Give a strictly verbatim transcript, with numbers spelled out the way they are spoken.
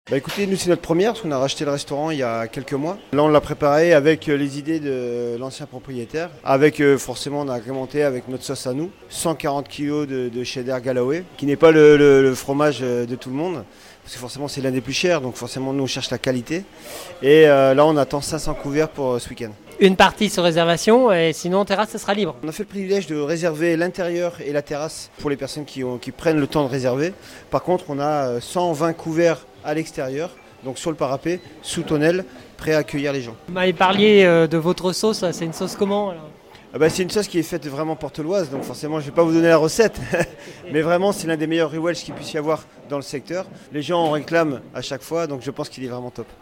Bah écoutez, nous c'est notre première parce qu'on a racheté le restaurant il y a quelques mois. Là on l'a préparé avec euh, les idées de l'ancien propriétaire. Avec euh, forcément on a agrémenté avec notre sauce à nous. cent quarante kilos de, de cheddar Galloway, qui n'est pas le, le- le fromage euh, de tout le monde. Parce que forcément c'est l'un des plus chers, donc forcément nous on cherche la qualité. Et euh, là on attend cinq cents couverts pour euh, ce week-end. Une partie sur réservation et sinon terrasse, ce sera libre. On a fait le privilège de réserver l'intérieur et la terrasse pour les personnes qui, ont- qui prennent le temps de réserver. Par contre, on a euh, cent vingt couverts à l'extérieur, donc sur le parapet, sous tonnelle, prêts à accueillir les gens. Vous m'avez parlé euh, de votre sauce, c'est une sauce comment alors? Ah bah, c'est une sauce qui est faite vraiment porteloise, donc forcément je ne vais pas vous donner la recette. Mais vraiment, c'est l'un des meilleurs rewelch qu'il puisse y avoir dans le secteur. Les gens en réclament à chaque fois, donc je pense qu'il est vraiment top.